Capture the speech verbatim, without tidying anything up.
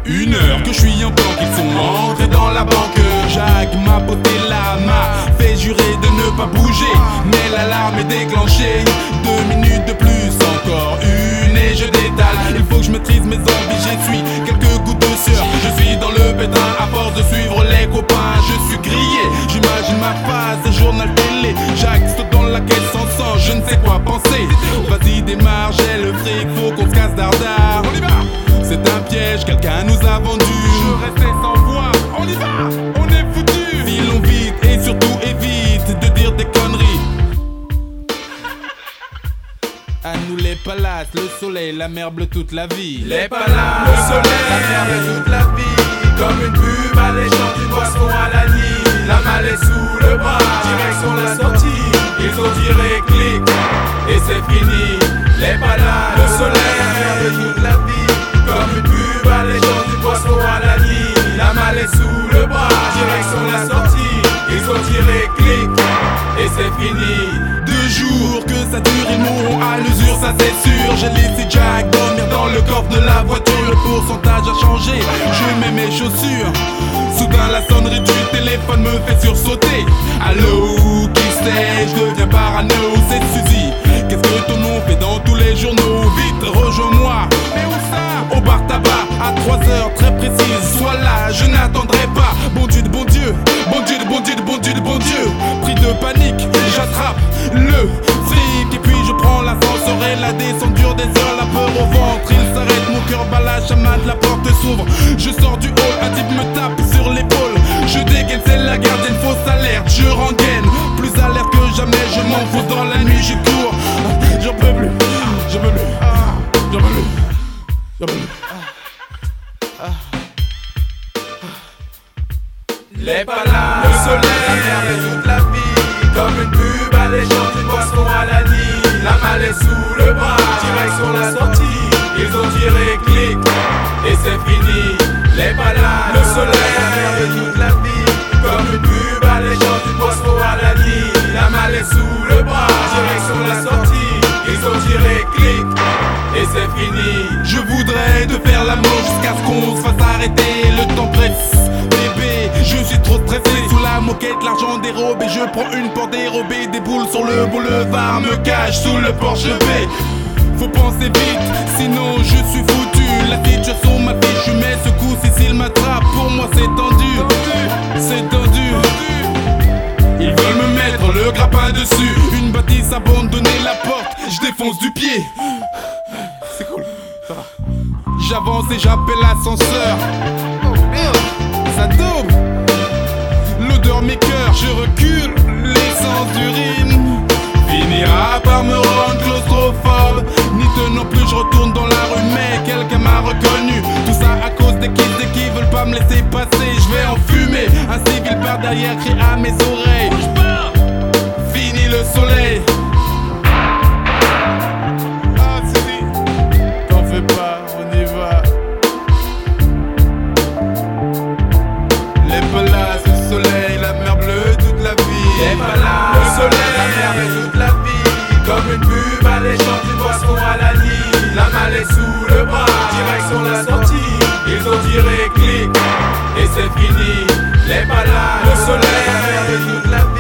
une heure que je suis en plan qu'ils sont entrés dans la banque. Jacques m'a botté la main, fait jurer de ne pas bouger, mais l'alarme est déclenchée. Deux minutes de plus, encore une et je détale. Il faut que je maîtrise mes envies, j'essuie quelques gouttes de sueur. Je suis dans le pétrin à force de suivre les copains. Je suis grillé, j'imagine ma face, journal télé. Jacques saute dans la caisse sans sang, je ne sais quoi penser. Vas-y démarre, j'ai le fric, faut qu'on se casse dardard. On y va. C'est un piège, quelqu'un nous a vendu. Je restais sans voix, on y va, on est foutu. Filons vite et surtout évite de dire des conneries. À nous les palaces, le soleil, la mer bleue toute la vie. Les palaces, le soleil, la mer bleue toute la vie. Comme une pub alléchant d'une boisson à la nuit. La malle est sous le bras, direction la sortie. Ils ont tiré clic et c'est fini. Les palaces, le soleil, la mer bleue toute la vie. Comme une pub alléchant d'une boisson à la nuit. La malle est sous le bras, direction la sortie. Ils ont tiré clic et c'est fini. Deux jours que ça dure, ils mourront à l'usure, ça c'est sûr. J'ai laissé Jack dormir dans le coffre de la voiture. Le pourcentage a changé, je mets mes chaussures. Soudain la sonnerie du téléphone me fait sursauter. Allô, qui c'est? Je deviens parano, c'est Suzy. Qu'est-ce que ton nom fait dans tous les journaux? Vite, rejoins-moi. Mais où ça? Au bar tabac, à trois heures très précises. Sois là, je n'attendrai pas. Bon Dieu de bon Dieu, bon Dieu de bon Dieu de bon Dieu de bon Dieu. Pris de panique, j'attrape le fric. Et puis je prends l'ascenseur et la descente dure des heures. La peur au ventre, il s'arrête, mon cœur bat la chamade. La porte s'ouvre, je sors du hall. Un type me tape sur l'épaule. Je dégaine, c'est la gardienne, fausse alerte. Je rengaine, plus alerte que jamais. Je m'enfonce dans la nuit, je cours. J'en peux plus, j'en peux plus, j'en peux plus, j'en peux plus. Les palaces, le soleil, la mer bleue toute la vie. Comme une pub alléchant d'une boisson à la nuit. La malle est sous le bras, direction la sortie. Ils ont tiré clic et c'est fini. Les palaces, le soleil, la mer bleue toute la vie. Comme une pub alléchant d'une boisson à la nuit. La malle est sous le bras, direction la sortie. Ils ont tiré clic et c'est fini. Je voudrais te faire l'amour jusqu'à ce qu'on se fasse arrêter. Le temps presse, bébé, je suis trop stressé. Sous la moquette, l'argent dérobé. Je prends une porte dérobée, des boules sur le boulevard. Me cache sous le porche-bée. Faut penser vite, sinon je suis foutu. La situation m'a fichu, mais ce coup-ci s'il m'attrape, pour moi c'est tendu. C'est tendu. Ils veulent me mettre le grappin dessus. Une bâtisse abandonnée, la porte, je défonce du pied. C'est cool, ça va. J'avance et j'appelle l'ascenseur. Ça double. L'odeur m'écoeure, je recule. L'essence d'urine finira par me rendre claustrophobe. N'y tenant plus, je retourne dans la rue, mais quelqu'un m'a reconnu. Tout ça à cause des kids et qui veulent pas me laisser passer. Je vais en fumer. Un civil par derrière crie à mes oreilles. Fini le soleil. Ah si, t'en fais pas, on y va. Les palaces, le soleil, la mer bleue toute la vie. Les palaces, le soleil, la mer bleue toute la vie. Comme une pub alléchant d'une boisson à la nuit. La malle est sous le bras, direction la sortie. Ils ont tiré clic et c'est fini. Les palaces, le soleil, la mer bleue toute la vie.